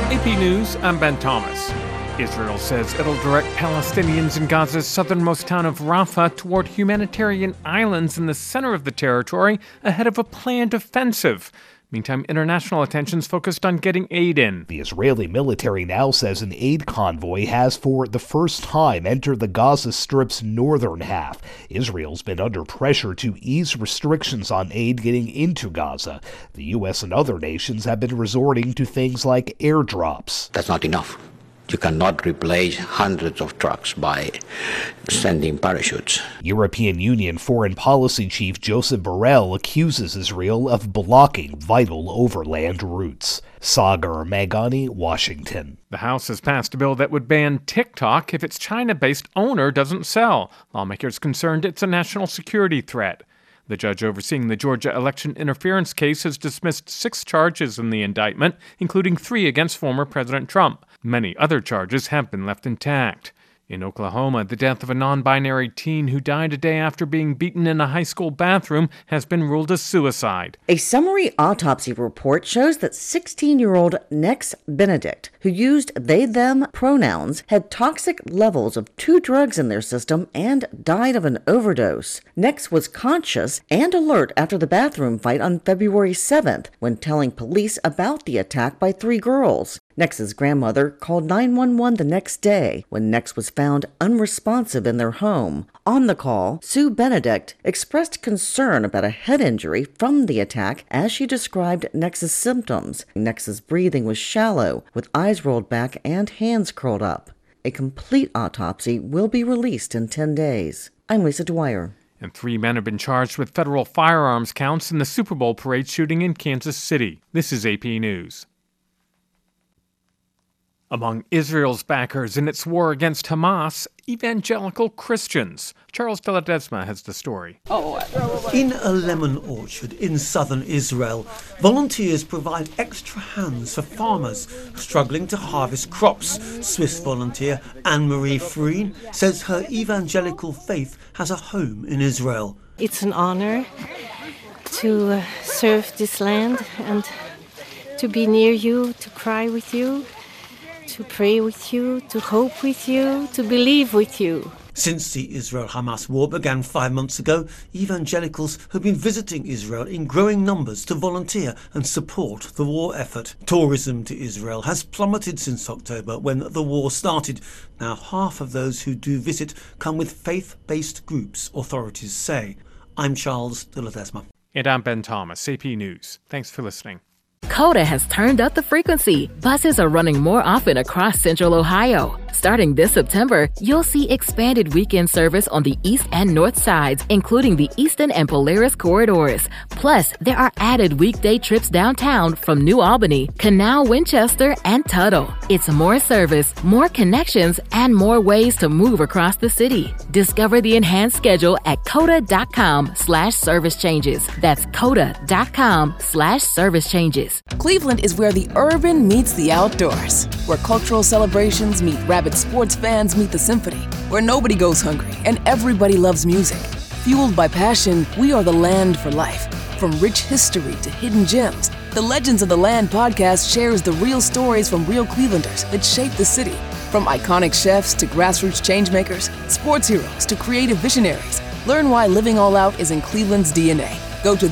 AP News, I'm Ben Thomas. Israel says it'll direct Palestinians in Gaza's southernmost town of Rafah toward humanitarian islands in the center of the territory ahead of a planned offensive. Meantime, international attention's focused on getting aid in. The Israeli military now says an aid convoy has for the first time entered the Gaza Strip's northern half. Israel's been under pressure to ease restrictions on aid getting into Gaza. The U.S. and other nations have been resorting to things like airdrops. That's not enough. You cannot replace hundreds of trucks by sending parachutes. European Union Foreign Policy Chief Josep Borrell accuses Israel of blocking vital overland routes. Sagar Meghani, Washington. The House has passed a bill that would ban TikTok if its China-based owner doesn't sell. Lawmakers concerned it's a national security threat. The judge overseeing the Georgia election interference case has dismissed 6 charges in the indictment, including 3 against former President Trump. Many other charges have been left intact. In Oklahoma, the death of a non-binary teen who died a day after being beaten in a high school bathroom has been ruled a suicide. A summary autopsy report shows that 16-year-old Nex Benedict, who used they/them pronouns, had toxic levels of 2 drugs in their system and died of an overdose. Nex was conscious and alert after the bathroom fight on February 7th when telling police about the attack by 3 girls. Nex's grandmother called 911 the next day when Nex was found unresponsive in their home. On the call, Sue Benedict expressed concern about a head injury from the attack as she described Nex's symptoms. Nex's breathing was shallow, with eyes rolled back and hands curled up. A complete autopsy will be released in 10 days. I'm Lisa Dwyer. And 3 men have been charged with federal firearms counts in the Super Bowl parade shooting in Kansas City. This is AP News. Among Israel's backers in its war against Hamas, evangelical Christians. Charles de Ledesma has the story. In a lemon orchard in southern Israel, volunteers provide extra hands for farmers struggling to harvest crops. Swiss volunteer Anne-Marie Freen says her evangelical faith has a home in Israel. It's an honor to serve this land and to be near you, to cry with you, to pray with you, to hope with you, to believe with you. Since the Israel-Hamas war began 5 months ago, evangelicals have been visiting Israel in growing numbers to volunteer and support the war effort. Tourism to Israel has plummeted since October when the war started. Now half of those who do visit come with faith-based groups, authorities say. I'm Charles de Ledesma. And I'm Ben Thomas, AP News. Thanks for listening. Coda has turned up the frequency. Buses are running more often across Central Ohio. Starting this September, you'll see expanded weekend service on the east and north sides, including the Eastern and Polaris corridors. Plus, there are added weekday trips downtown from New Albany, Canal, Winchester, and Tuttle. It's more service, more connections, and more ways to move across the city. Discover the enhanced schedule at coda.com/service changes. That's coda.com/service changes. Cleveland is where the urban meets the outdoors, where cultural celebrations meet rabid sports fans meet the symphony, where nobody goes hungry and everybody loves music. Fueled by passion, we are the land for life. From rich history to hidden gems, the Legends of the Land podcast shares the real stories from real Clevelanders that shape the city. From iconic chefs to grassroots changemakers, sports heroes to creative visionaries, learn why living all out is in Cleveland's DNA. Go to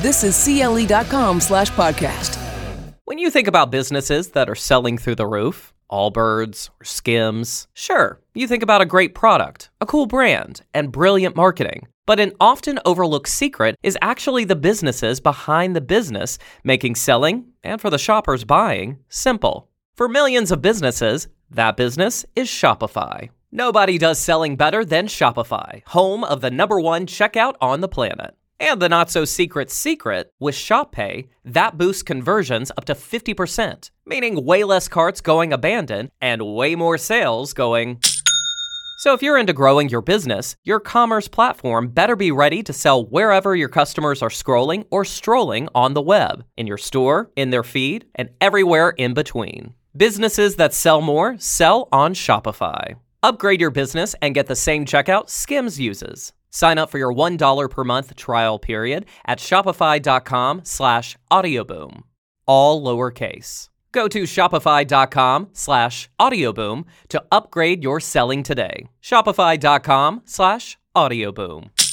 thisiscle.com/podcast. When you think about businesses that are selling through the roof, Allbirds or Skims, sure, you think about a great product, a cool brand, and brilliant marketing. But an often overlooked secret is actually the businesses behind the business, making selling, and for the shoppers buying, simple. For millions of businesses, that business is Shopify. Nobody does selling better than Shopify, home of the #1 checkout on the planet. And the not-so-secret secret, with Shop Pay, that boosts conversions up to 50%, meaning way less carts going abandoned and way more sales going. So if you're into growing your business, your commerce platform better be ready to sell wherever your customers are scrolling or strolling on the web, in your store, in their feed, and everywhere in between. Businesses that sell more sell on Shopify. Upgrade your business and get the same checkout Skims uses. Sign up for your $1 per month trial period at shopify.com/audioboom. All lowercase. Go to shopify.com/audioboom to upgrade your selling today. Shopify.com/audioboom.